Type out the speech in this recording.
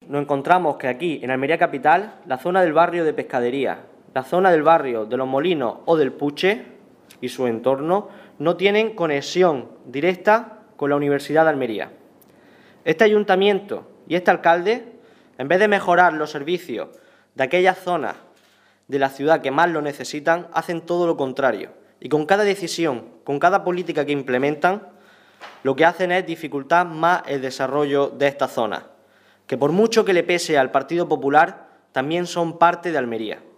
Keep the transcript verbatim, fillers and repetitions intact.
nos encontramos que aquí, en Almería Capital, la zona del barrio de Pescadería, la zona del barrio de Los Molinos o del Puche y su entorno no tienen conexión directa con la Universidad de Almería. Este ayuntamiento y este alcalde, en vez de mejorar los servicios de aquellas zonas de la ciudad que más lo necesitan, hacen todo lo contrario. Y con cada decisión, con cada política que implementan, lo que hacen es dificultar más el desarrollo de estas zonas, que por mucho que le pese al Partido Popular, también son parte de Almería.